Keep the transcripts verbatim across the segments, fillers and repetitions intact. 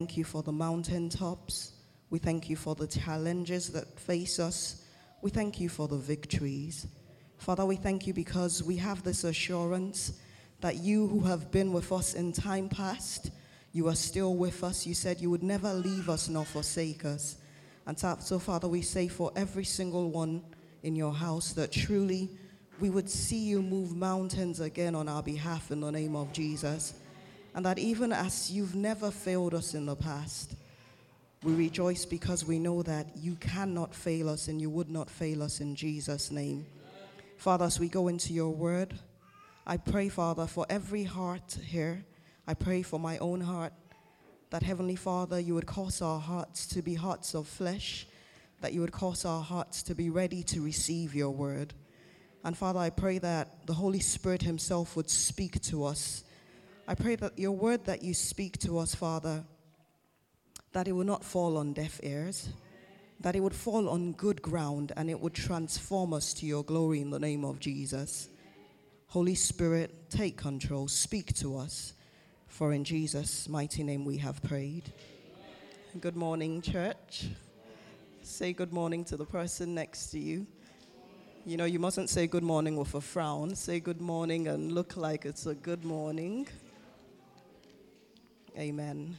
Thank you for the mountaintops. We thank you for the challenges that face us. We thank you for the victories. Father, we thank you because we have this assurance that you who have been with us in time past, you are still with us. You said you would never leave us nor forsake us. And so, Father, we say for every single one in your house that truly we would see you move mountains again on our behalf in the name of Jesus. And that even as you've never failed us in the past, we rejoice because we know that you cannot fail us and you would not fail us in Jesus' name. Father, as we go into your word, I pray, Father, for every heart here. I pray for my own heart, that Heavenly Father, you would cause our hearts to be hearts of flesh, that you would cause our hearts to be ready to receive your word. And Father, I pray that the Holy Spirit himself would speak to us. I pray that your word that you speak to us, Father, that it will not fall on deaf ears, that it would fall on good ground, and it would transform us to your glory in the name of Jesus. Holy Spirit, take control, speak to us, for in Jesus' mighty name we have prayed. Good morning, church. Say good morning to the person next to you. You know, you mustn't say good morning with a frown. Say good morning and look like it's a good morning. Amen.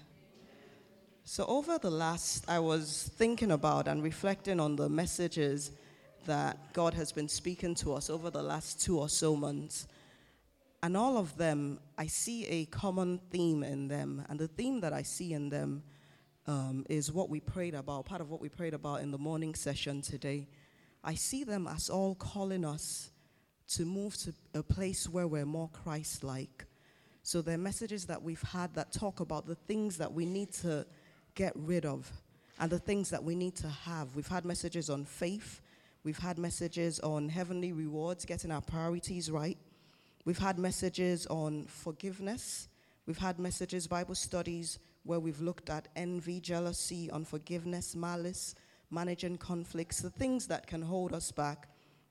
So over the last, I was thinking about and reflecting on the messages that God has been speaking to us over the last two or so months. And all of them, I see a common theme in them. And the theme that I see in them um, is what we prayed about, part of what we prayed about in the morning session today. I see them as all calling us to move to a place where we're more Christ-like. So they're messages that we've had that talk about the things that we need to get rid of and the things that we need to have. We've had messages on faith. We've had messages on heavenly rewards, getting our priorities right. We've had messages on forgiveness. We've had messages, Bible studies, where we've looked at envy, jealousy, unforgiveness, malice, managing conflicts, the things that can hold us back.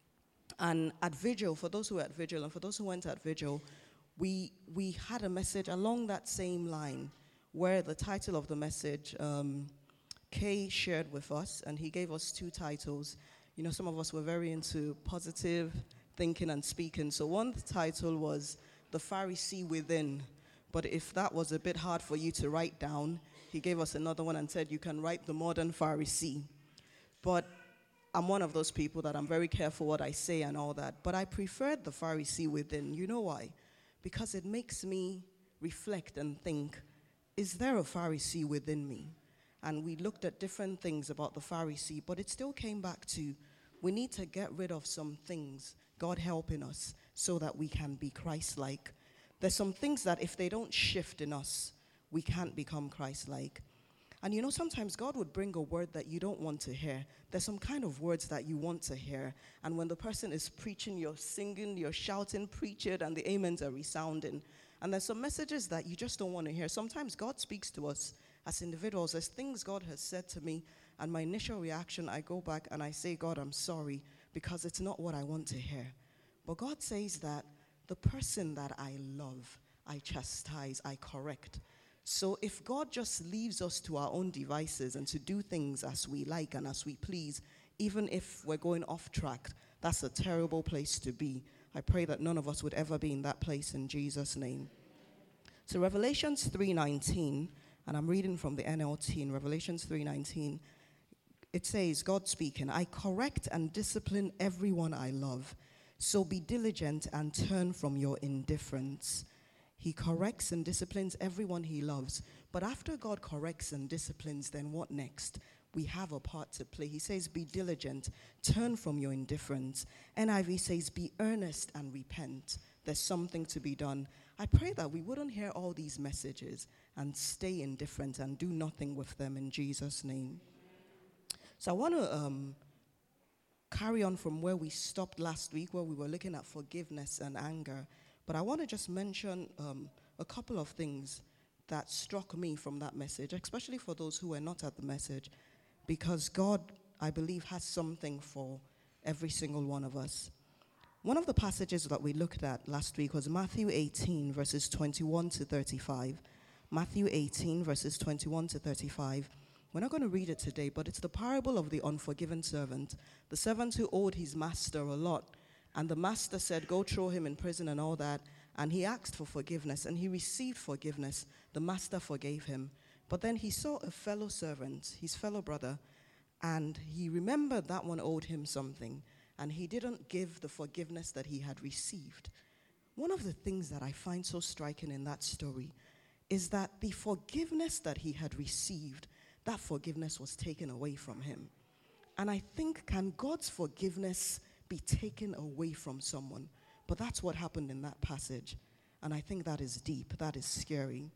And at Vigil, for those who were at Vigil and for those who went at Vigil, we we had a message along that same line where the title of the message, um, Kay shared with us, and he gave us two titles. You know, some of us were very into positive thinking and speaking. So one title was The Pharisee Within. But if that was a bit hard for you to write down, he gave us another one and said you can write The Modern Pharisee. But I'm one of those people that I'm very careful what I say and all that. But I preferred The Pharisee Within. You know why? Because it makes me reflect and think, is there a Pharisee within me? And we looked at different things about the Pharisee, but it still came back to we need to get rid of some things, God helping us, so that we can be Christ-like. There's some things that if they don't shift in us, we can't become Christ-like. And you know, sometimes God would bring a word that you don't want to hear. There's some kind of words that you want to hear. And when the person is preaching, you're singing, you're shouting, preach it, and the amens are resounding. And there's some messages that you just don't want to hear. Sometimes God speaks to us as individuals. There's things God has said to me, and my initial reaction, I go back and I say, God, I'm sorry, because it's not what I want to hear. But God says that the person that I love, I chastise, I correct. So if God just leaves us to our own devices and to do things as we like and as we please, even if we're going off track, that's a terrible place to be. I pray that none of us would ever be in that place in Jesus' name. So Revelations three nineteen, and I'm reading from the N L T in Revelations three nineteen, it says, God speaking, I correct and discipline everyone I love, so be diligent and turn from your indifference. He corrects and disciplines everyone he loves. But after God corrects and disciplines, then what next? We have a part to play. He says, be diligent, turn from your indifference. N I V says, be earnest and repent. There's something to be done. I pray that we wouldn't hear all these messages and stay indifferent and do nothing with them in Jesus' name. So I want to um, carry on from where we stopped last week, where we were looking at forgiveness and anger. But I want to just mention um, a couple of things that struck me from that message, especially for those who were not at the message, because God, I believe, has something for every single one of us. One of the passages that we looked at last week was Matthew eighteen, verses twenty-one to thirty-five. Matthew eighteen, verses twenty-one to thirty-five. We're not going to read it today, but it's the parable of the unforgiven servant. The servant who owed his master a lot. And the master said, go throw him in prison and all that. And he asked for forgiveness, and he received forgiveness. The master forgave him. But then he saw a fellow servant, his fellow brother, and he remembered that one owed him something, and he didn't give the forgiveness that he had received. One of the things that I find so striking in that story is that the forgiveness that he had received, that forgiveness was taken away from him. And I think, can God's forgiveness be taken away from someone? But that's what happened in that passage. And I think that is deep, that is scary.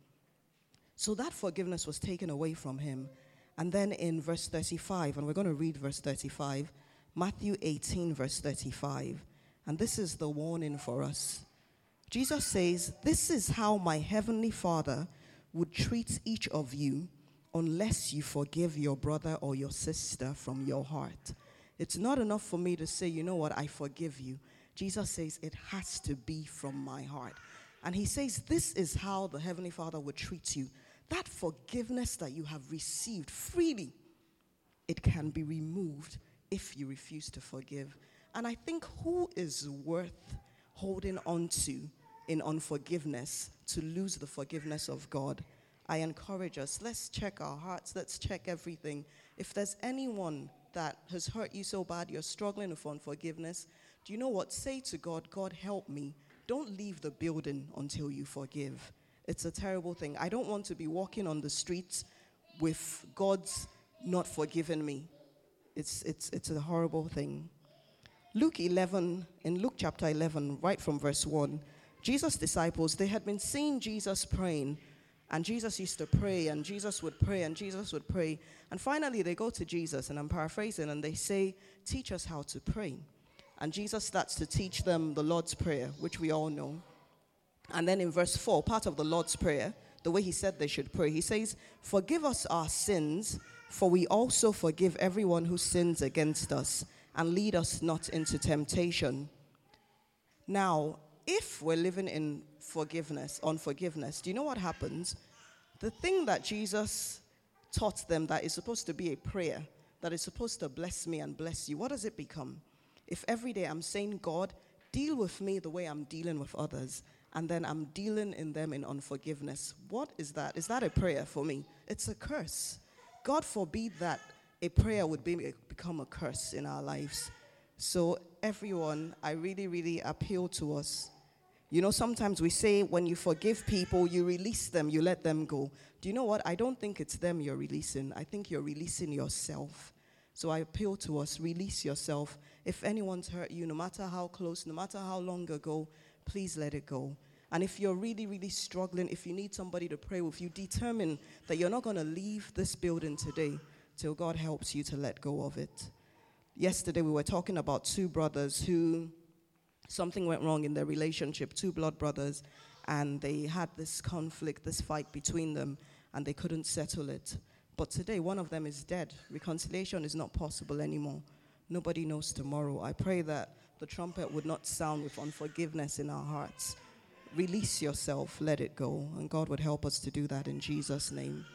So that forgiveness was taken away from him. And then in verse thirty-five, and we're going to read verse thirty-five, Matthew eighteen, verse thirty-five. And this is the warning for us. Jesus says, this is how my heavenly Father would treat each of you unless you forgive your brother or your sister from your heart. It's not enough for me to say, you know what, I forgive you. Jesus says it has to be from my heart. And he says this is how the Heavenly Father would treat you. That forgiveness that you have received freely, it can be removed if you refuse to forgive. And I think, who is worth holding on to in unforgiveness to lose the forgiveness of God? I encourage us, let's check our hearts, let's check everything. If there's anyone that has hurt you so bad, you're struggling with unforgiveness, do you know what? Say to God, God, help me. Don't leave the building until you forgive. It's a terrible thing. I don't want to be walking on the streets with God's not forgiven me. It's, it's, it's a horrible thing. Luke eleven, in Luke chapter eleven, right from verse one, Jesus' disciples, they had been seeing Jesus praying, and Jesus used to pray, and Jesus would pray, and Jesus would pray. And finally, they go to Jesus, and I'm paraphrasing, and they say, teach us how to pray. And Jesus starts to teach them the Lord's Prayer, which we all know. And then in verse four, part of the Lord's Prayer, the way he said they should pray, he says, forgive us our sins, for we also forgive everyone who sins against us, and lead us not into temptation. Now, if we're living in forgiveness, unforgiveness, do you know what happens? The thing that Jesus taught them that is supposed to be a prayer, that is supposed to bless me and bless you, what does it become? If every day I'm saying, God, deal with me the way I'm dealing with others, and then I'm dealing in them in unforgiveness, what is that? Is that a prayer for me? It's a curse. God forbid that a prayer would be, become a curse in our lives. So everyone, I really, really appeal to us. You know, sometimes we say when you forgive people, you release them, you let them go. Do you know what? I don't think it's them you're releasing. I think you're releasing yourself. So I appeal to us, release yourself. If anyone's hurt you, no matter how close, no matter how long ago, please let it go. And if you're really, really struggling, if you need somebody to pray with you, determine that you're not going to leave this building today till God helps you to let go of it. Yesterday we were talking about two brothers who, something went wrong in their relationship, two blood brothers, and they had this conflict, this fight between them, and they couldn't settle it. But today one of them is dead. Reconciliation is not possible anymore. Nobody knows tomorrow. I pray that the trumpet would not sound with unforgiveness in our hearts. Release yourself, let it go, and God would help us to do that in Jesus' name.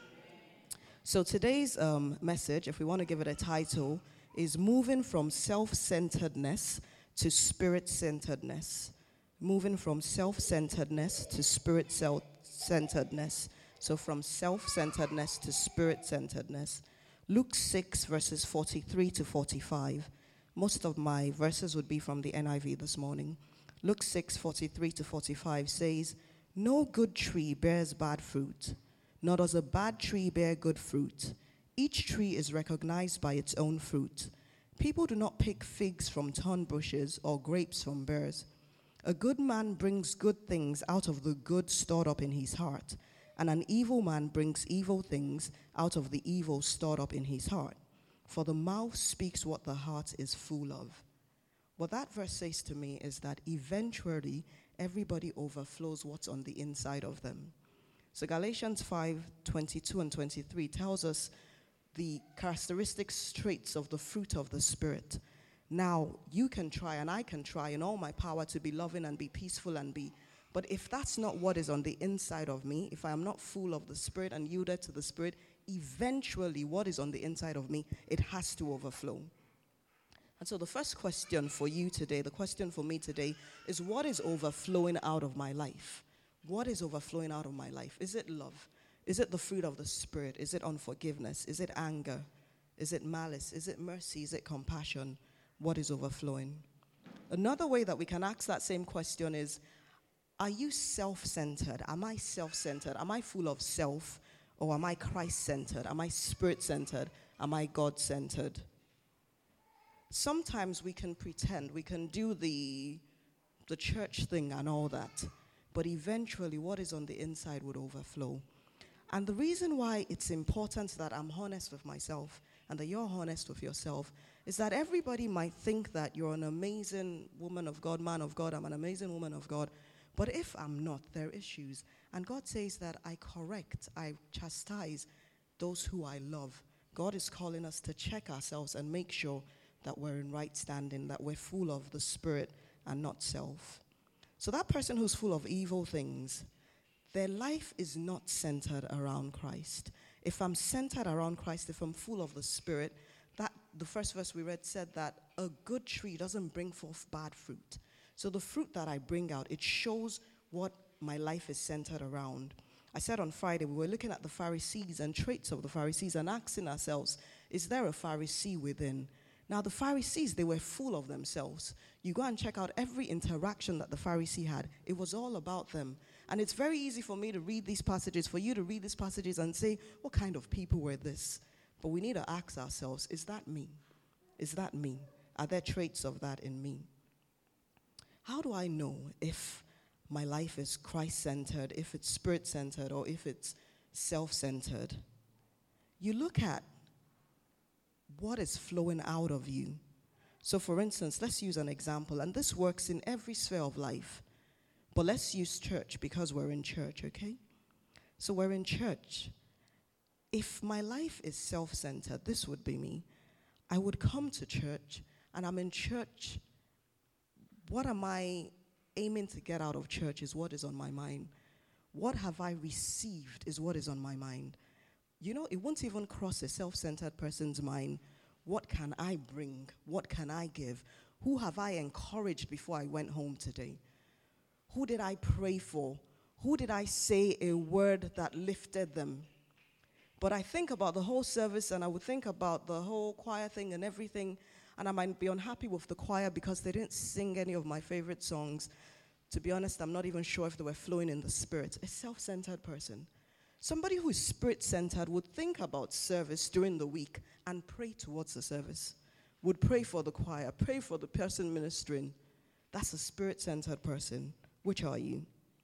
So today's um, message, if we want to give it a title, is moving from self-centeredness to spirit-centeredness. Moving from self-centeredness to spirit-centeredness. So from self-centeredness to spirit-centeredness. Luke six, verses forty-three to forty-five. Most of my verses would be from the N I V this morning. Luke six, forty-three to forty-five says, no good tree bears bad fruit, nor does a bad tree bear good fruit. Each tree is recognized by its own fruit. People do not pick figs from thorn bushes or grapes from burrs. A good man brings good things out of the good stored up in his heart, and an evil man brings evil things out of the evil stored up in his heart. For the mouth speaks what the heart is full of. What that verse says to me is that eventually everybody overflows what's on the inside of them. So Galatians five, twenty-two and twenty-three tells us the characteristic traits of the fruit of the Spirit. Now, you can try and I can try in all my power to be loving and be peaceful and be But if that's not what is on the inside of me, if I am not full of the Spirit and yielded to the Spirit, eventually what is on the inside of me, it has to overflow. And so the first question for you today, the question for me today, is what is overflowing out of my life? What is overflowing out of my life? Is it love? Is it the fruit of the Spirit? Is it unforgiveness? Is it anger? Is it malice? Is it mercy? Is it compassion? What is overflowing? Another way that we can ask that same question is, are you self-centered? Am I self-centered? Am I full of self? Or am I Christ-centered? Am I Spirit-centered? Am I God-centered? Sometimes we can pretend, we can do the, the church thing and all that, but eventually what is on the inside would overflow. And the reason why it's important that I'm honest with myself and that you're honest with yourself is that everybody might think that you're an amazing woman of God, man of God, I'm an amazing woman of God, but if I'm not, there are issues. And God says that I correct, I chastise those who I love. God is calling us to check ourselves and make sure that we're in right standing, that we're full of the Spirit and not self. So that person who's full of evil things, their life is not centered around Christ. If I'm centered around Christ, if I'm full of the Spirit, that the first verse we read said that a good tree doesn't bring forth bad fruit. So the fruit that I bring out, it shows what my life is centered around. I said on Friday, we were looking at the Pharisees and traits of the Pharisees and asking ourselves, is there a Pharisee within? Now the Pharisees, they were full of themselves. You go and check out every interaction that the Pharisee had. It was all about them. And it's very easy for me to read these passages, for you to read these passages and say, what kind of people were this? But we need to ask ourselves, is that me? Is that me? Are there traits of that in me? How do I know if my life is Christ-centered, if it's Spirit-centered, or if it's self-centered? You look at what is flowing out of you. So for instance, let's use an example, and this works in every sphere of life. But let's use church because we're in church, okay? So we're in church. If my life is self-centered, this would be me. I would come to church, and I'm in church. What am I aiming to get out of church is what is on my mind. What have I received is what is on my mind. You know, it won't even cross a self-centered person's mind. What can I bring? What can I give? Who have I encouraged before I went home today? Who did I pray for? Who did I say a word that lifted them? But I think about the whole service, and I would think about the whole choir thing and everything, and I might be unhappy with the choir because they didn't sing any of my favorite songs. To be honest, I'm not even sure if they were flowing in the Spirit. A self-centered person. Somebody who is Spirit-centered would think about service during the week and pray towards the service. Would pray for the choir, pray for the person ministering. That's a Spirit-centered person. Which are you?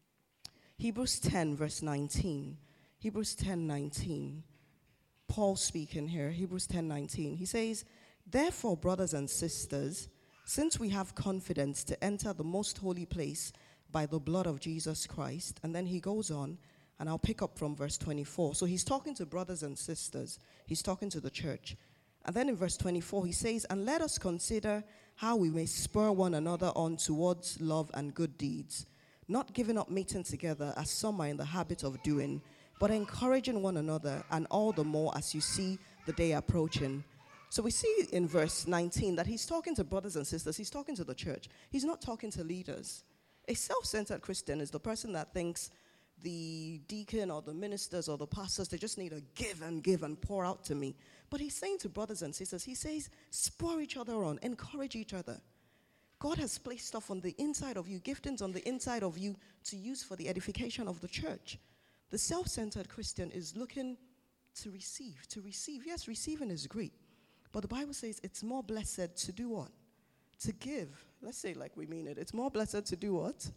Hebrews ten, verse nineteen. Hebrews ten, nineteen. Paul speaking here, Hebrews ten, nineteen. He says, therefore, brothers and sisters, since we have confidence to enter the most holy place by the blood of Jesus Christ, and then he goes on, and I'll pick up from verse twenty-four. So he's talking to brothers and sisters. He's talking to the church. And then in verse twenty-four, he says, and let us consider how we may spur one another on towards love and good deeds, not giving up meeting together as some are in the habit of doing, but encouraging one another, and all the more as you see the day approaching. So we see in verse nineteen that he's talking to brothers and sisters. He's talking to the church. He's not talking to leaders. A self-centered Christian is the person that thinks the deacon or the ministers or the pastors, they just need to give and give and pour out to me. But he's saying to brothers and sisters, he says, spur each other on, encourage each other. God has placed stuff on the inside of you, giftings on the inside of you to use for the edification of the church. The self-centered Christian is looking to receive, to receive. Yes, receiving is great. But the Bible says it's more blessed to do what? To give. Let's say like we mean it. It's more blessed to do what?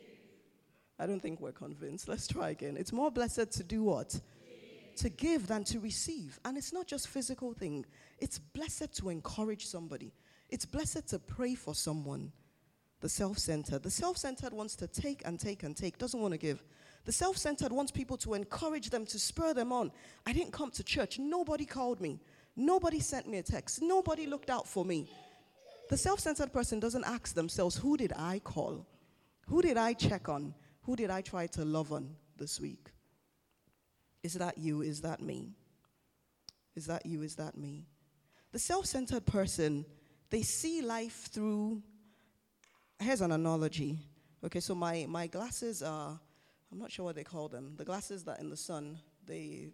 I don't think we're convinced. Let's try again. It's more blessed to do what? Give. To give than to receive. And it's not just physical thing. It's blessed to encourage somebody. It's blessed to pray for someone. The self-centered. The self-centered wants to take and take and take, doesn't want to give. The self-centered wants people to encourage them, to spur them on. I didn't come to church. Nobody called me. Nobody sent me a text. Nobody looked out for me. The self-centered person doesn't ask themselves, who did I call? Who did I check on? Who did I try to love on this week? Is that you? Is that me? Is that you? Is that me? The self-centered person, they see life through, here's an analogy. Okay, so my, my glasses are, I'm not sure what they call them. The glasses that in the sun, they,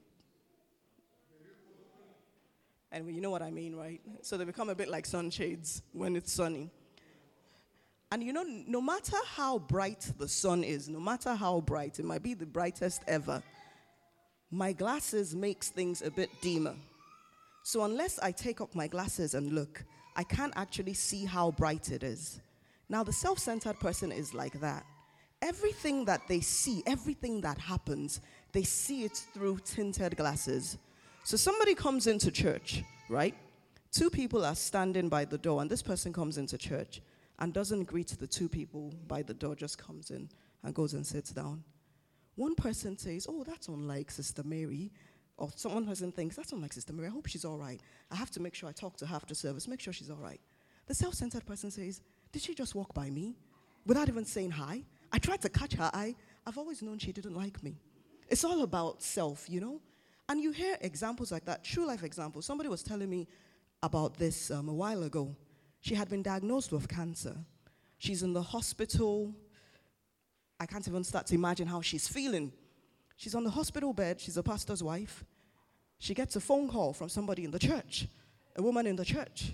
and you know what I mean, right? So they become a bit like sunshades when it's sunny. And you know, no matter how bright the sun is, no matter how bright, it might be the brightest ever, my glasses makes things a bit dimmer. So unless I take off my glasses and look, I can't actually see how bright it is. Now, the self-centered person is like that. Everything that they see, everything that happens, they see it through tinted glasses. So somebody comes into church, right? Two people are standing by the door, and this person comes into church and doesn't greet the two people by the door, just comes in and goes and sits down. One person says, oh, that's unlike Sister Mary. Or some one person thinks, that's unlike Sister Mary. I hope she's all right. I have to make sure I talk to her after service, make sure she's all right. The self-centered person says, did she just walk by me without even saying hi? I tried to catch her eye. I've always known she didn't like me. It's all about self, you know? And you hear examples like that, true life examples. Somebody was telling me about this um, a while ago. She had been diagnosed with cancer. She's in the hospital. I can't even start to imagine how she's feeling. She's on the hospital bed. She's a pastor's wife. She gets a phone call from somebody in the church, a woman in the church.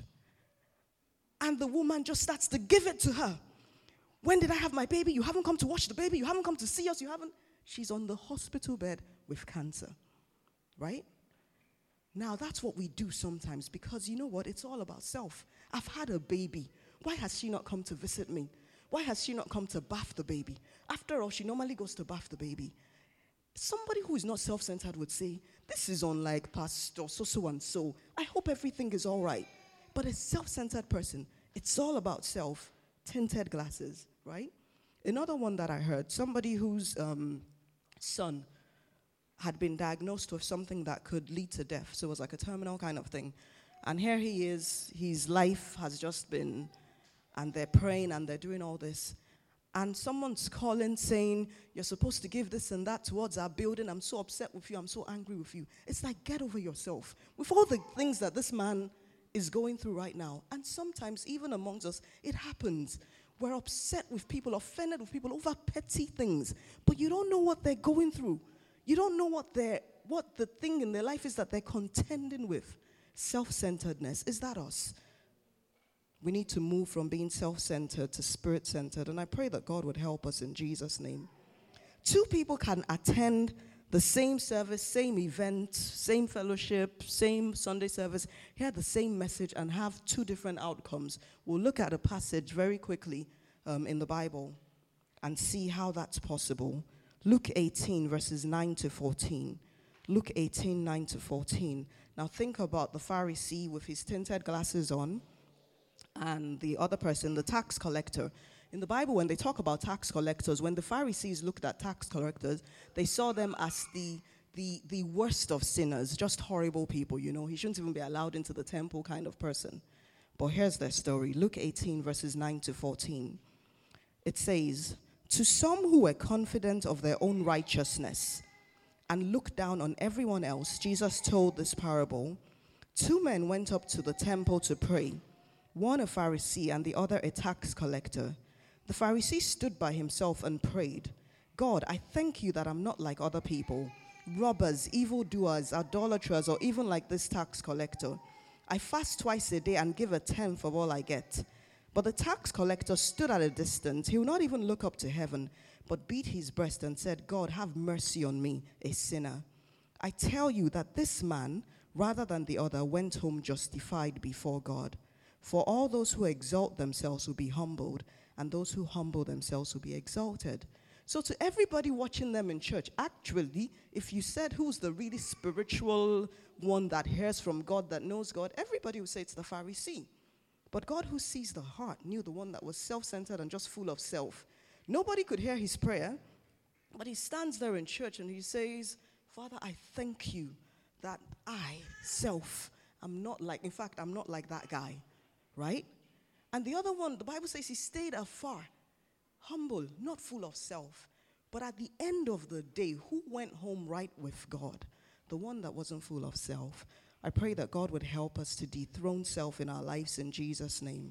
And the woman just starts to give it to her. When did I have my baby? You haven't come to watch the baby. You haven't come to see us. You haven't. She's on the hospital bed with cancer, right? Now, that's what we do sometimes because you know what? It's all about self. I've had a baby. Why has she not come to visit me? Why has she not come to bath the baby? After all, she normally goes to bath the baby. Somebody who is not self-centered would say, this is unlike Pastor so-so and so. I hope everything is all right. But a self-centered person, it's all about self, tinted glasses, right? Another one that I heard, somebody whose um, son had been diagnosed with something that could lead to death. So it was like a terminal kind of thing. And here he is, his life has just been, and they're praying and they're doing all this. And someone's calling saying, you're supposed to give this and that towards our building. I'm so upset with you. I'm so angry with you. It's like, get over yourself. With all the things that this man is going through right now. And sometimes, even amongst us, it happens. We're upset with people, offended with people over petty things. But you don't know what they're going through. You don't know what they're, what the thing in their life is that they're contending with. Self-centeredness. Is that us? We need to move from being self-centered to spirit-centered. And I pray that God would help us in Jesus' name. Two people can attend the same service, same event, same fellowship, same Sunday service, hear the same message and have two different outcomes. We'll look at a passage very quickly um, in the Bible and see how that's possible. Luke eighteen, verses nine to fourteen. Luke eighteen, nine to fourteen. Now think about the Pharisee with his tinted glasses on, and the other person, the tax collector. In the Bible, when they talk about tax collectors, when the Pharisees looked at tax collectors, they saw them as the, the, the worst of sinners, just horrible people, you know. He shouldn't even be allowed into the temple kind of person. But here's their story. Luke eighteen, verses nine to fourteen. It says, to some who were confident of their own righteousness and looked down on everyone else, Jesus told this parable. Two men went up to the temple to pray, one a Pharisee and the other a tax collector. The Pharisee stood by himself and prayed, God, I thank you that I'm not like other people, robbers, evildoers, idolaters, or even like this tax collector. I fast twice a day and give a tenth of all I get. But the tax collector stood at a distance. He would not even look up to heaven, but beat his breast and said, God, have mercy on me, a sinner. I tell you that this man, rather than the other, went home justified before God. For all those who exalt themselves will be humbled, and those who humble themselves will be exalted. So to everybody watching them in church, actually, if you said who's the really spiritual one that hears from God, that knows God, everybody would say it's the Pharisee. But God, who sees the heart, knew the one that was self-centered and just full of self. Nobody could hear his prayer, but he stands there in church and he says, Father, I thank you that I, self, am not like, in fact, I'm not like that guy, right? And the other one, the Bible says he stayed afar, humble, not full of self. But at the end of the day, who went home right with God? The one that wasn't full of self. I pray that God would help us to dethrone self in our lives in Jesus' name.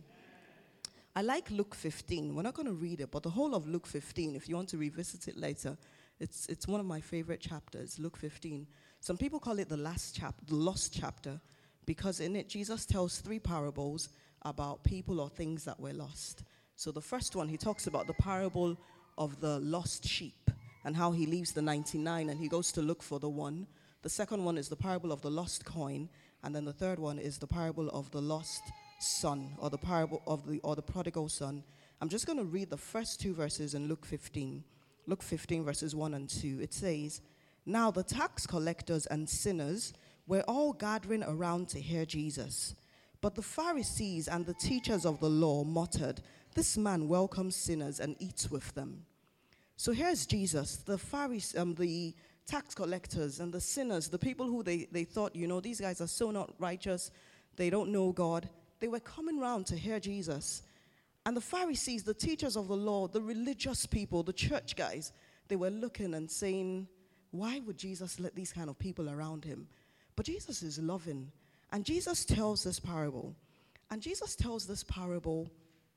I like Luke fifteen. We're not going to read it, but the whole of Luke fifteen, if you want to revisit it later, it's it's one of my favorite chapters, Luke fifteen. Some people call it the last chapter, the lost chapter, because in it Jesus tells three parables about people or things that were lost. So the first one, he talks about the parable of the lost sheep and how he leaves the ninety-nine and he goes to look for the one. The second one is the parable of the lost coin, and then the third one is the parable of the lost son, or the parable of the or the prodigal son. I'm just going to read the first two verses in Luke fifteen. Luke fifteen verses one and two. It says, "Now the tax collectors and sinners were all gathering around to hear Jesus. But the Pharisees and the teachers of the law muttered, 'This man welcomes sinners and eats with them.'" So here's Jesus. The Pharisees, um, the tax collectors and the sinners, the people who they, they thought, you know, these guys are so not righteous, they don't know God. They were coming around to hear Jesus. And the Pharisees, the teachers of the law, the religious people, the church guys, they were looking and saying, why would Jesus let these kind of people around him? But Jesus is loving. And Jesus tells this parable. And Jesus tells this parable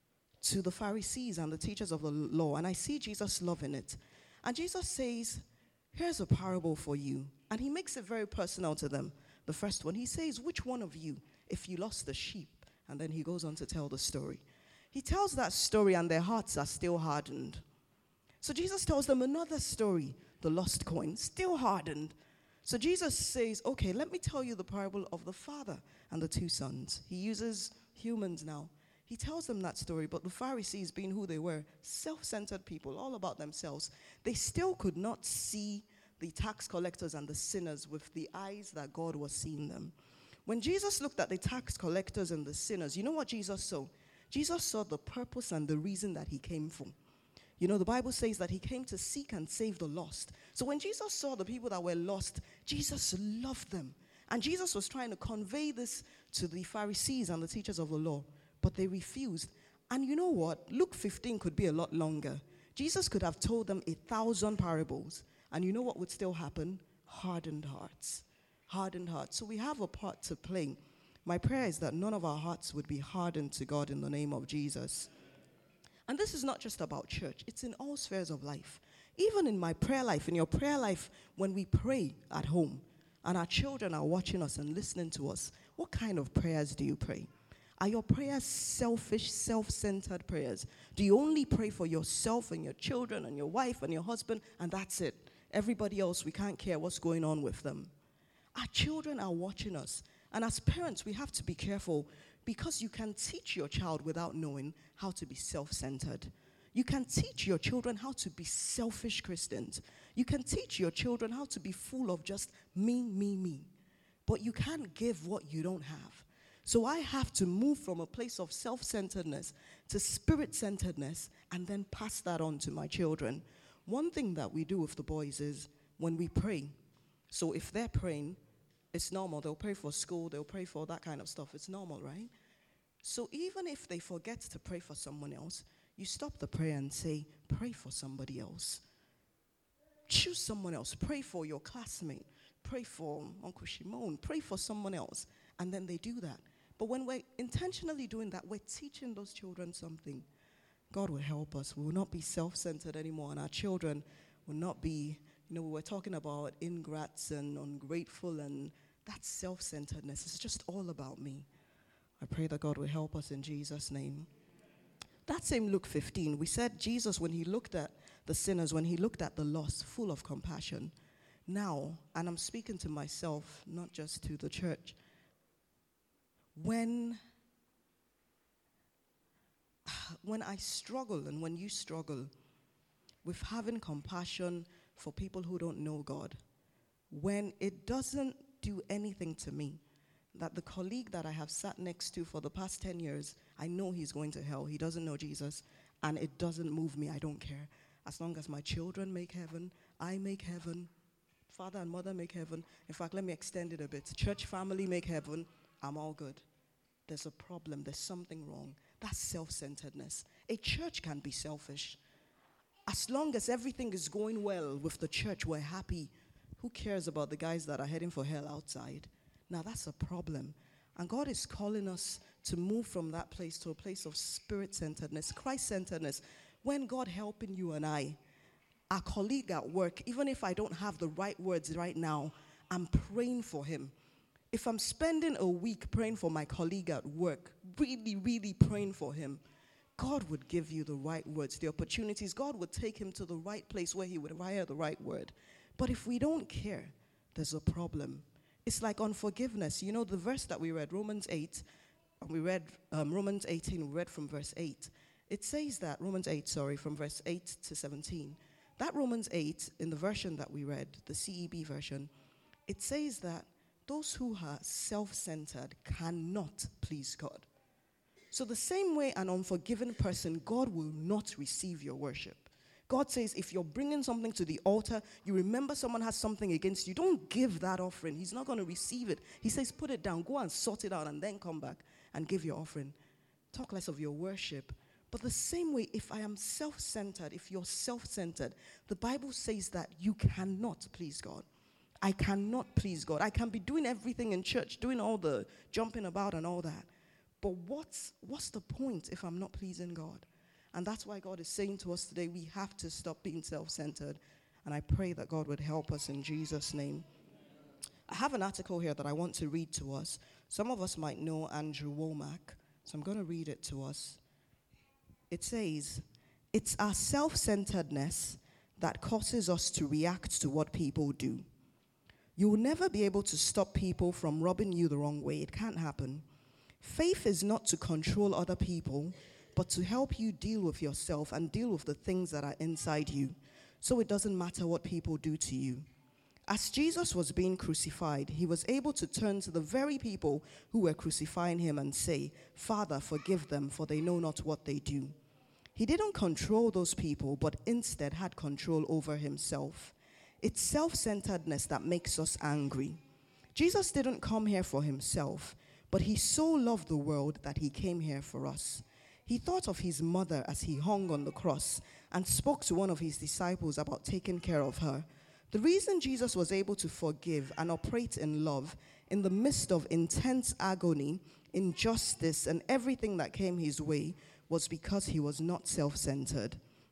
to the Pharisees and the teachers of the law. And I see Jesus loving it. And Jesus says, here's a parable for you. And he makes it very personal to them. The first one, he says, which one of you, if you lost a sheep? And then he goes on to tell the story. He tells that story and their hearts are still hardened. So Jesus tells them another story, the lost coin, still hardened. So Jesus says, okay, let me tell you the parable of the father and the two sons. He uses humans now. He tells them that story, but the Pharisees, being who they were, self-centered people, all about themselves, they still could not see the tax collectors and the sinners with the eyes that God was seeing them. When Jesus looked at the tax collectors and the sinners, you know what Jesus saw? Jesus saw the purpose and the reason that he came for. You know, the Bible says that he came to seek and save the lost. So when Jesus saw the people that were lost, Jesus loved them. And Jesus was trying to convey this to the Pharisees and the teachers of the law, but they refused. And you know what? Luke fifteen could be a lot longer. Jesus could have told them a thousand parables. And you know what would still happen? Hardened hearts. Hardened hearts. So we have a part to play. My prayer is that none of our hearts would be hardened to God in the name of Jesus. And this is not just about church. It's in all spheres of life. Even in my prayer life, in your prayer life, when we pray at home and our children are watching us and listening to us, what kind of prayers do you pray? Are your prayers selfish, self-centered prayers? Do you only pray for yourself and your children and your wife and your husband, and that's it? Everybody else, we can't care what's going on with them. Our children are watching us. And as parents, we have to be careful, because you can teach your child without knowing how to be self-centered. You can teach your children how to be selfish Christians. You can teach your children how to be full of just me, me, me. But you can't give what you don't have. So I have to move from a place of self-centeredness to spirit-centeredness and then pass that on to my children. One thing that we do with the boys is when we pray, so if they're praying, it's normal. They'll pray for school. They'll pray for that kind of stuff. It's normal, right? So even if they forget to pray for someone else, you stop the prayer and say, pray for somebody else. Choose someone else. Pray for your classmate. Pray for Uncle Shimon. Pray for someone else. And then they do that. But when we're intentionally doing that, we're teaching those children something. God will help us. We will not be self-centered anymore. And our children will not be, you know, we were talking about ingrats and ungrateful, and that's self-centeredness. It's just all about me. I pray that God will help us in Jesus' name. That same Luke fifteen, we said Jesus, when he looked at the sinners, when he looked at the lost, full of compassion. Now, and I'm speaking to myself, not just to the church, when, when I struggle and when you struggle with having compassion for people who don't know God, when it doesn't do anything to me, that the colleague that I have sat next to for the past ten years, I know he's going to hell. He doesn't know Jesus, and it doesn't move me. I don't care. As long as my children make heaven, I make heaven, father and mother make heaven. In fact, let me extend it a bit. Church family make heaven. I'm all good. There's a problem. There's something wrong. That's self-centeredness. A church can be selfish. As long as everything is going well with the church, we're happy. Who cares about the guys that are heading for hell outside? Now that's a problem. And God is calling us to move from that place to a place of spirit-centeredness, Christ-centeredness. When God helping you and I, our colleague at work, even if I don't have the right words right now, I'm praying for him. If I'm spending a week praying for my colleague at work, really, really praying for him, God would give you the right words, the opportunities. God would take him to the right place where he would hear the right word. But if we don't care, there's a problem. It's like unforgiveness. You know, the verse that we read, Romans eight, we read um, Romans eighteen, we read from verse eight. It says that, Romans eight, sorry, from verse eight to seventeen. That Romans eight, in the version that we read, the C E B version, it says that those who are self-centered cannot please God. So the same way an unforgiven person, God will not receive your worship. God says if you're bringing something to the altar, you remember someone has something against you, don't give that offering. He's not going to receive it. He says put it down, go and sort it out, and then come back and give your offering. Talk less of your worship. But the same way, if I am self-centered, if you're self-centered, the Bible says that you cannot please God. I cannot please God. I can be doing everything in church, doing all the jumping about and all that. But what's what's the point if I'm not pleasing God? And that's why God is saying to us today, we have to stop being self-centered. And I pray that God would help us in Jesus' name. I have an article here that I want to read to us. Some of us might know Andrew Womack, so I'm going to read it to us. It says, it's our self-centeredness that causes us to react to what people do. You will never be able to stop people from rubbing you the wrong way. It can't happen. Faith is not to control other people, but to help you deal with yourself and deal with the things that are inside you, so it doesn't matter what people do to you. As Jesus was being crucified, he was able to turn to the very people who were crucifying him and say, Father, forgive them, for they know not what they do. He didn't control those people, but instead had control over himself. It's self-centeredness that makes us angry. Jesus didn't come here for himself, but he so loved the world that he came here for us. He thought of his mother as he hung on the cross and spoke to one of his disciples about taking care of her. The reason Jesus was able to forgive and operate in love in the midst of intense agony, injustice, and everything that came his way was because he was not self-centered.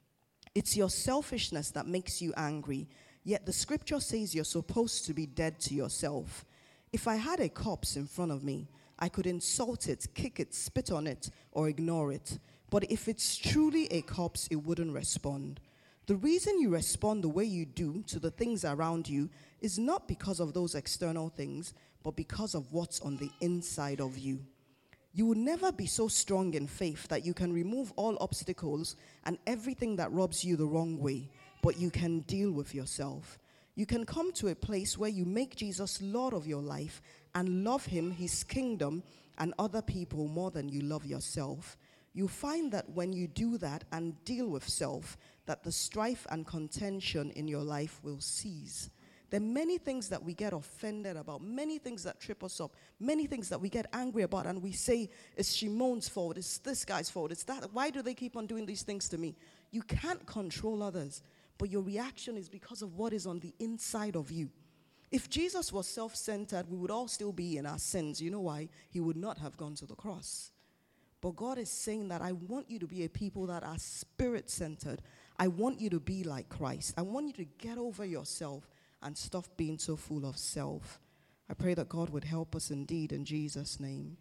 It's your selfishness that makes you angry, yet the scripture says you're supposed to be dead to yourself. If I had a corpse in front of me, I could insult it, kick it, spit on it, or ignore it. But if it's truly a corpse, it wouldn't respond. The reason you respond the way you do to the things around you is not because of those external things, but because of what's on the inside of you. You will never be so strong in faith that you can remove all obstacles and everything that rubs you the wrong way, but you can deal with yourself. You can come to a place where you make Jesus Lord of your life and love him, his kingdom, and other people more than you love yourself. You find that when you do that and deal with self, that the strife and contention in your life will cease. There are many things that we get offended about, many things that trip us up, many things that we get angry about, and we say, it's Shimon's fault, it's this guy's fault, it's that. Why do they keep on doing these things to me? You can't control others, but your reaction is because of what is on the inside of you. If Jesus was self-centered, we would all still be in our sins. You know why? He would not have gone to the cross. But God is saying that I want you to be a people that are spirit-centered. I want you to be like Christ. I want you to get over yourself and stop being so full of self. I pray that God would help us indeed in Jesus' name.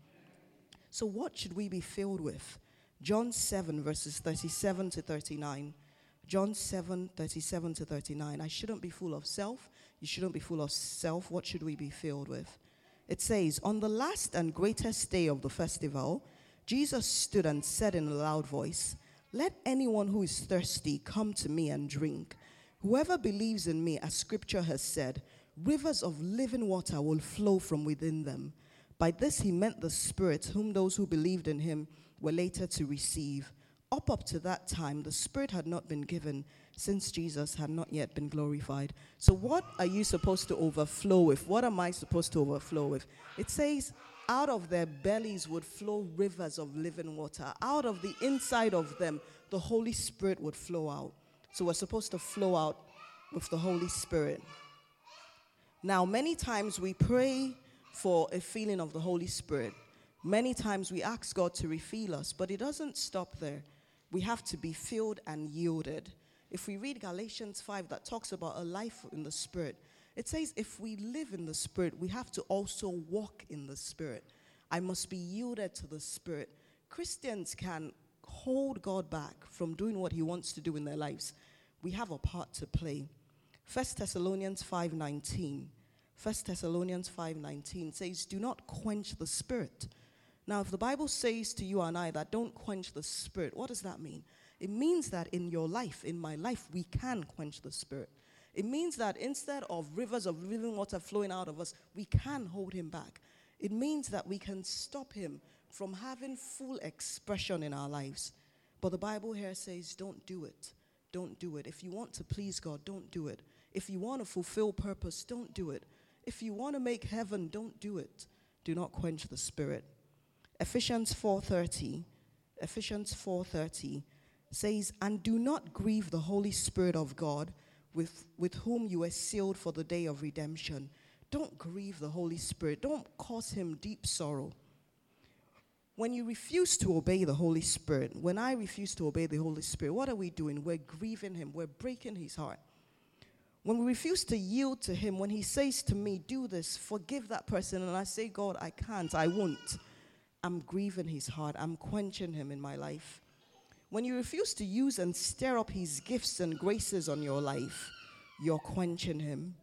So what should we be filled with? John seven, verses thirty-seven to thirty-nine. John seven, thirty-seven to thirty-nine. I shouldn't be full of self. You shouldn't be full of self. What should we be filled with? It says, on the last and greatest day of the festival, Jesus stood and said in a loud voice, let anyone who is thirsty come to me and drink. Whoever believes in me, as scripture has said, rivers of living water will flow from within them. By this he meant the Spirit, whom those who believed in him were later to receive. Up up to that time, the Spirit had not been given, since Jesus had not yet been glorified. So what are you supposed to overflow with? What am I supposed to overflow with? It says, out of their bellies would flow rivers of living water. Out of the inside of them, the Holy Spirit would flow out. So we're supposed to flow out with the Holy Spirit. Now, many times we pray for a feeling of the Holy Spirit. Many times we ask God to refill us, but it doesn't stop there. We have to be filled and yielded. If we read Galatians five, that talks about a life in the Spirit, it says if we live in the Spirit, we have to also walk in the Spirit. I must be yielded to the Spirit. Christians can hold God back from doing what he wants to do in their lives. We have a part to play. First Thessalonians five nineteen. First Thessalonians five nineteen says, do not quench the Spirit. Now, if the Bible says to you and I that don't quench the Spirit, what does that mean? It means that in your life, in my life, we can quench the Spirit. It means that instead of rivers of living water flowing out of us, we can hold him back. It means that we can stop him from having full expression in our lives. But the Bible here says, don't do it. Don't do it. If you want to please God, don't do it. If you want to fulfill purpose, don't do it. If you want to make heaven, don't do it. Do not quench the Spirit. Ephesians four thirty, Ephesians four thirty says, and do not grieve the Holy Spirit of God, with, with whom you were sealed for the day of redemption. Don't grieve the Holy Spirit. Don't cause him deep sorrow. When you refuse to obey the Holy Spirit, when I refuse to obey the Holy Spirit, what are we doing? We're grieving him. We're breaking his heart. When we refuse to yield to him, when he says to me, do this, forgive that person, and I say, God, I can't, I won't, I'm grieving his heart. I'm quenching him in my life. When you refuse to use and stir up his gifts and graces on your life, you're quenching him.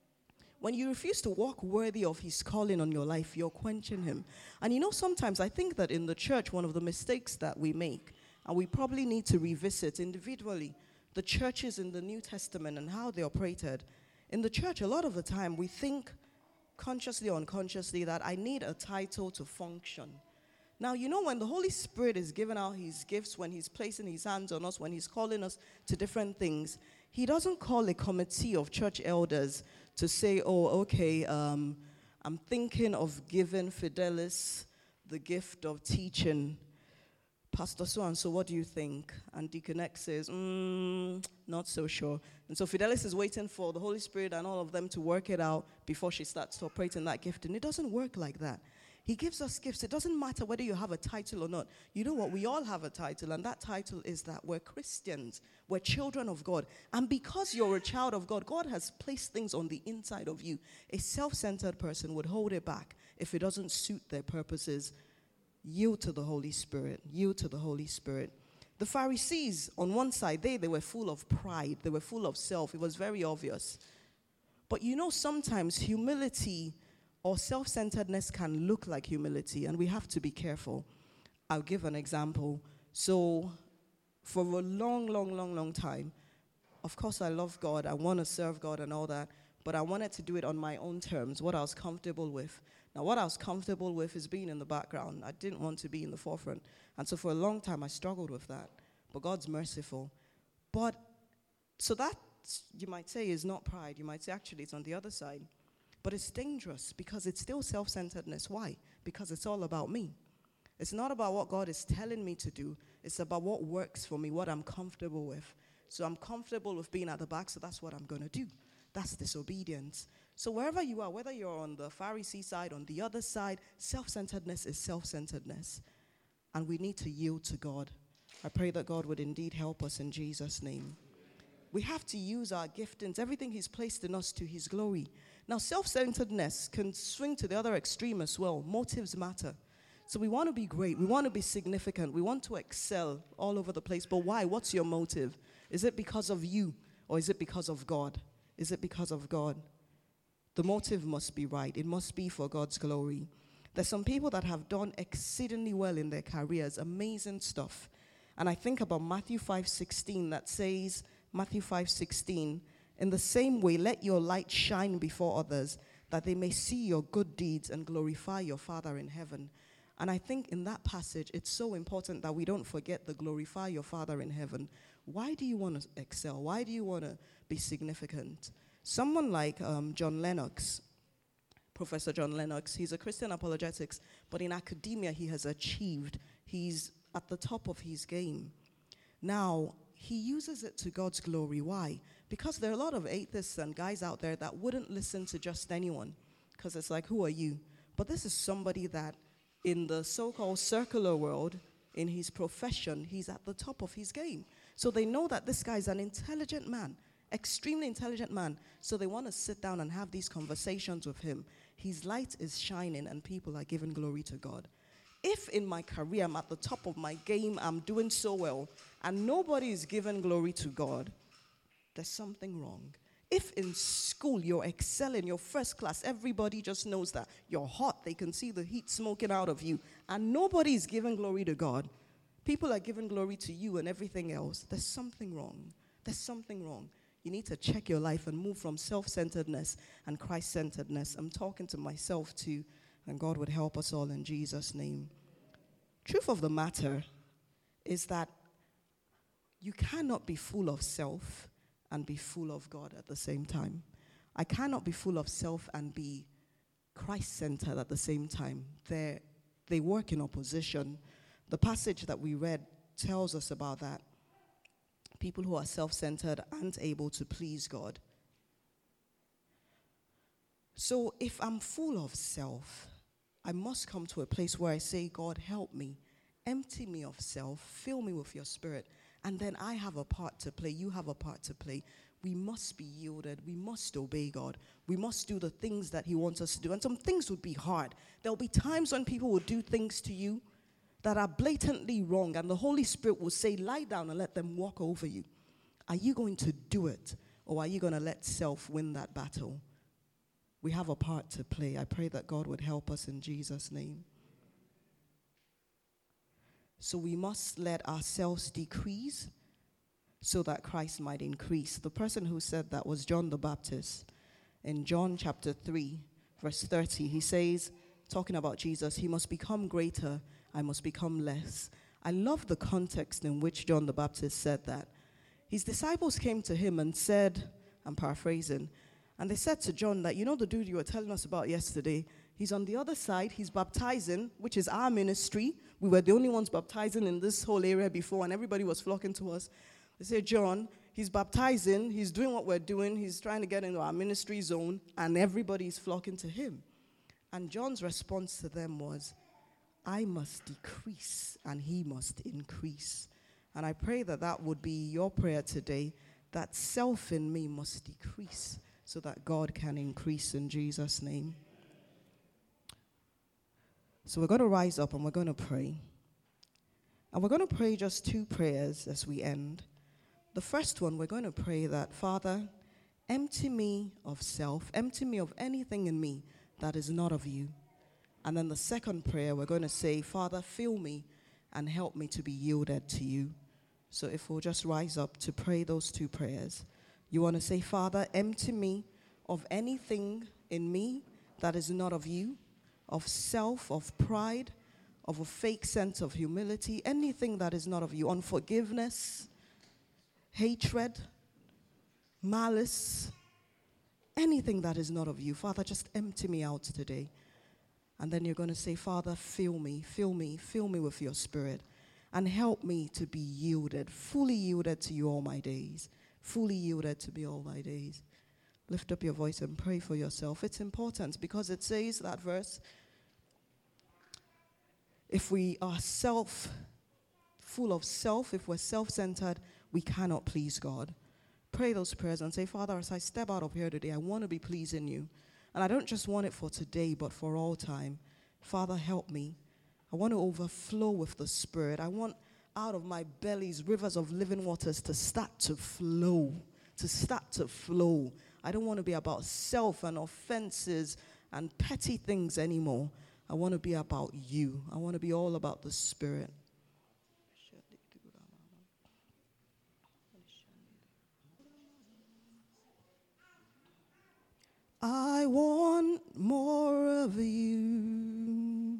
When you refuse to walk worthy of his calling on your life, you're quenching him. And you know, sometimes I think that in the church, one of the mistakes that we make, and we probably need to revisit individually, the churches in the New Testament and how they operated. In the church, a lot of the time, we think consciously or unconsciously that I need a title to function. Now, you know, when the Holy Spirit is giving out his gifts, when he's placing his hands on us, when he's calling us to different things, he doesn't call a committee of church elders to say, oh, okay, um, I'm thinking of giving Fidelis the gift of teaching. Pastor so-and-so, what do you think? And Deacon X says, mm, not so sure. And so Fidelis is waiting for the Holy Spirit and all of them to work it out before she starts to operate in that gift. And it doesn't work like that. He gives us gifts. It doesn't matter whether you have a title or not. You know what? We all have a title, and that title is that we're Christians. We're children of God. And because you're a child of God, God has placed things on the inside of you. A self-centered person would hold it back if it doesn't suit their purposes. Yield to the Holy Spirit. Yield to the Holy Spirit. The Pharisees, on one side, they, they were full of pride. They were full of self. It was very obvious. But you know, sometimes humility or self-centeredness can look like humility, and we have to be careful. I'll give an example. So, for a long, long, long, long time, of course I love God, I want to serve God and all that, but I wanted to do it on my own terms, what I was comfortable with. Now, what I was comfortable with is being in the background. I didn't want to be in the forefront. And so for a long time, I struggled with that. But God's merciful. But, so that, you might say, is not pride. You might say, actually, it's on the other side. But it's dangerous because it's still self-centeredness. Why? Because it's all about me. It's not about what God is telling me to do. It's about what works for me, what I'm comfortable with. So I'm comfortable with being at the back, so that's what I'm going to do. That's disobedience. So wherever you are, whether you're on the Pharisee side, on the other side, self-centeredness is self-centeredness. And we need to yield to God. I pray that God would indeed help us in Jesus' name. We have to use our giftings, everything he's placed in us, to his glory. Now, self-centeredness can swing to the other extreme as well. Motives matter. So we want to be great. We want to be significant. We want to excel all over the place. But why? What's your motive? Is it because of you, or is it because of God? Is it because of God? The motive must be right. It must be for God's glory. There's some people that have done exceedingly well in their careers, amazing stuff. And I think about Matthew five sixteen that says, Matthew five sixteen, in the same way, let your light shine before others, that they may see your good deeds and glorify your Father in heaven. And I think in that passage, it's so important that we don't forget the glorify your Father in heaven. Why do you want to excel? Why do you want to be significant? Someone like um, John Lennox, Professor John Lennox, he's a Christian apologetics, but in academia he has achieved. He's at the top of his game. Now, he uses it to God's glory. Why? Because there are a lot of atheists and guys out there that wouldn't listen to just anyone, because it's like, who are you? But this is somebody that in the so-called circular world, in his profession, he's at the top of his game. So they know that this guy is an intelligent man, extremely intelligent man. So they want to sit down and have these conversations with him. His light is shining and people are giving glory to God. If in my career I'm at the top of my game, I'm doing so well, and nobody is giving glory to God, there's something wrong. If in school you're excelling, you're first class, everybody just knows that you're hot, they can see the heat smoking out of you, and nobody is giving glory to God, people are giving glory to you and everything else, there's something wrong. There's something wrong. You need to check your life and move from self-centeredness and Christ-centeredness. I'm talking to myself too, and God would help us all in Jesus' name. Truth of the matter is that you cannot be full of self and be full of God at the same time. I cannot be full of self and be Christ-centered at the same time. They're, they work in opposition. The passage that we read tells us about that. People who are self-centered aren't able to please God. So if I'm full of self, I must come to a place where I say, God, help me. Empty me of self. Fill me with your spirit. And then I have a part to play. You have a part to play. We must be yielded. We must obey God. We must do the things that he wants us to do. And some things would be hard. There'll be times when people will do things to you that are blatantly wrong. And the Holy Spirit will say, lie down and let them walk over you. Are you going to do it? Or are you going to let self win that battle? We have a part to play. I pray that God would help us in Jesus' name. So we must let ourselves decrease so that Christ might increase. The person who said that was John the Baptist. In John chapter three, verse thirty, he says, talking about Jesus, he must become greater, I must become less. I love the context in which John the Baptist said that. His disciples came to him and said, I'm paraphrasing, and they said to John that, you know the dude you were telling us about yesterday, he's on the other side, he's baptizing, which is our ministry. We were the only ones baptizing in this whole area before, and everybody was flocking to us. They said, John, he's baptizing, he's doing what we're doing, he's trying to get into our ministry zone, and everybody's flocking to him. And John's response to them was, I must decrease, and he must increase. And I pray that that would be your prayer today, that self in me must decrease so that God can increase in Jesus' name. So we're going to rise up and we're going to pray. And we're going to pray just two prayers as we end. The first one, we're going to pray that, Father, empty me of self, empty me of anything in me that is not of you. And then the second prayer, we're going to say, Father, fill me and help me to be yielded to you. So if we'll just rise up to pray those two prayers. You want to say, Father, empty me of anything in me that is not of you, of self, of pride, of a fake sense of humility, anything that is not of you, unforgiveness, hatred, malice, anything that is not of you. Father, just empty me out today. And then you're going to say, Father, fill me, fill me, fill me with your spirit. And help me to be yielded, fully yielded to you all my days. Fully yielded to be all my days. Lift up your voice and pray for yourself. It's important because it says, that verse, if we are self, full of self, if we're self-centered, we cannot please God. Pray those prayers and say, Father, as I step out of here today, I want to be pleasing you. And I don't just want it for today, but for all time. Father, help me. I want to overflow with the Spirit. I want out of my bellies rivers of living waters to start to flow, to start to flow. I don't want to be about self and offenses and petty things anymore. I want to be about you. I want to be all about the Spirit. I want more of you.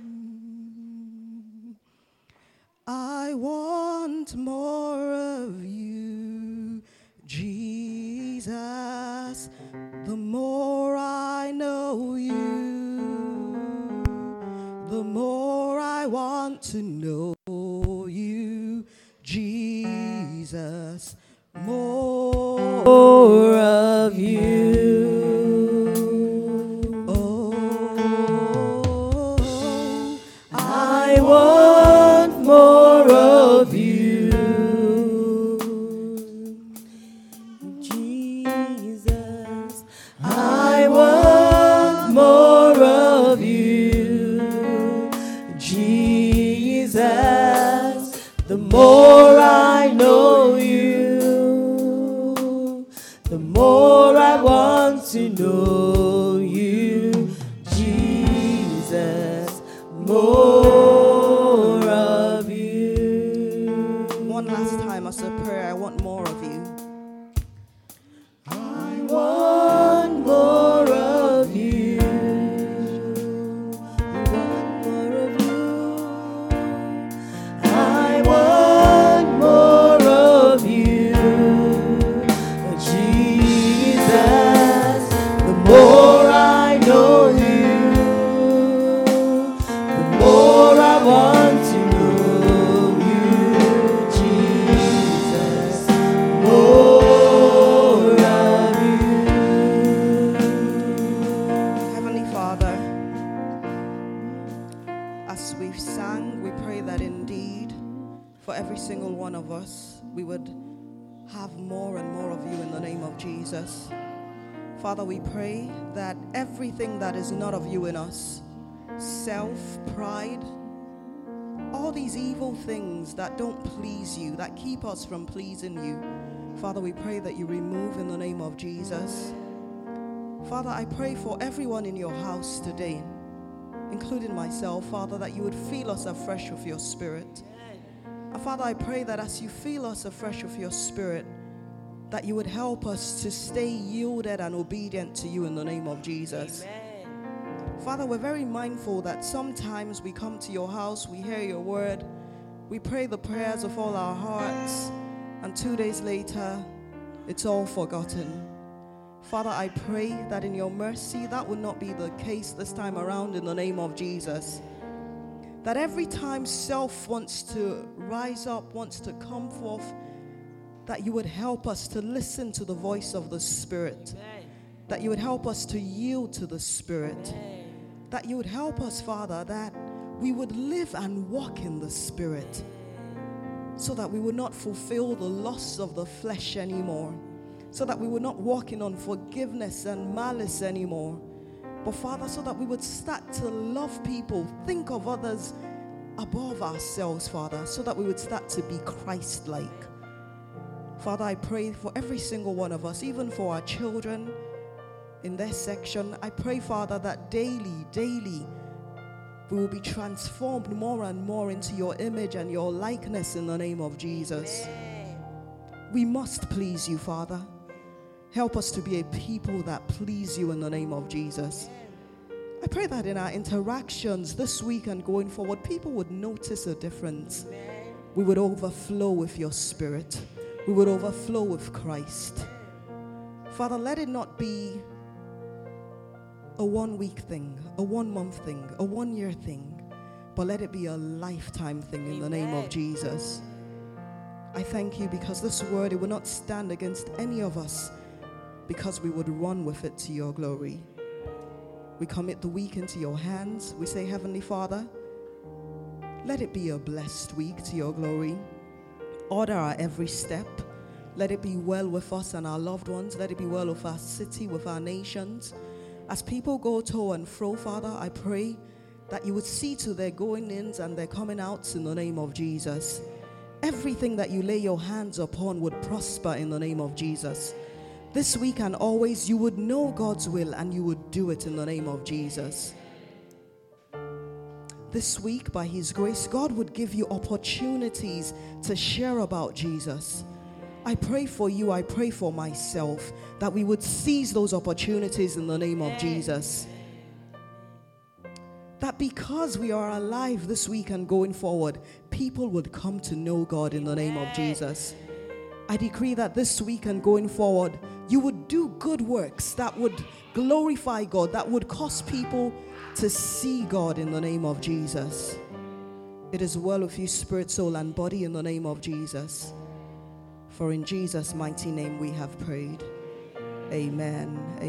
I want more of you, Jesus. The more I know you, the more I want to know you, Jesus. want more of you, Jesus. I want more of you, Jesus. The more I know you, the more I want to know you, Jesus. More of you. One last time as a prayer, I want more of you. I want more of you. I want more of you. I want more of you, Jesus. The more I know you, I want to know you, Jesus, more of you. Heavenly Father, as we've sang, we pray that indeed for every single one of us, we would have more and more of you in the name of Jesus. Father, we pray that everything that is not of you in us, self, pride, all these evil things that don't please you, that keep us from pleasing you, Father, we pray that you remove in the name of Jesus. Father, I pray for everyone in your house today, including myself, Father, that you would fill us afresh with your Spirit. And Father, I pray that as you fill us afresh with your Spirit, that you would help us to stay yielded and obedient to you in the name of Jesus. Amen. Father, we're very mindful that sometimes we come to your house, we hear your word, we pray the prayers of all our hearts, and two days later, it's all forgotten. Father, I pray that in your mercy, that would not be the case this time around in the name of Jesus. That every time self wants to rise up, wants to come forth, that you would help us to listen to the voice of the Spirit. That you would help us to yield to the Spirit. That you would help us, Father, that we would live and walk in the Spirit, so that we would not fulfill the lusts of the flesh anymore, so that we would not walk in unforgiveness and malice anymore, but Father, so that we would start to love people, think of others above ourselves, Father, so that we would start to be Christ-like. Father, I pray for every single one of us, even for our children in their section. I pray, Father, that daily, daily, we will be transformed more and more into your image and your likeness in the name of Jesus. Amen. We must please you, Father. Help us to be a people that please you in the name of Jesus. Amen. I pray that in our interactions this week and going forward, people would notice a difference. Amen. We would overflow with your Spirit. We would overflow with Christ. Father, let it not be a one-week thing, a one-month thing, a one-year thing, but let it be a lifetime thing in Amen. The name of Jesus. I thank you because this word, it will not stand against any of us, because we would run with it to your glory. We commit the week into your hands. We say, Heavenly Father, let it be a blessed week to your glory. Order our every step. Let it be well with us and our loved ones. Let it be well with our city, with our nations. As people go to and fro, Father, I pray that you would see to their going-ins and their coming-outs in the name of Jesus. Everything that you lay your hands upon would prosper in the name of Jesus. This week and always, you would know God's will and you would do it in the name of Jesus. This week, by his grace, God would give you opportunities to share about Jesus. I pray for you, I pray for myself, that we would seize those opportunities in the name of Jesus. That because we are alive this week and going forward, people would come to know God in the name of Jesus. I decree that this week and going forward, you would do good works that would glorify God, that would cause people to see God in the name of Jesus. It is well with you, spirit, soul, and body in the name of Jesus. For in Jesus' mighty name we have prayed. Amen.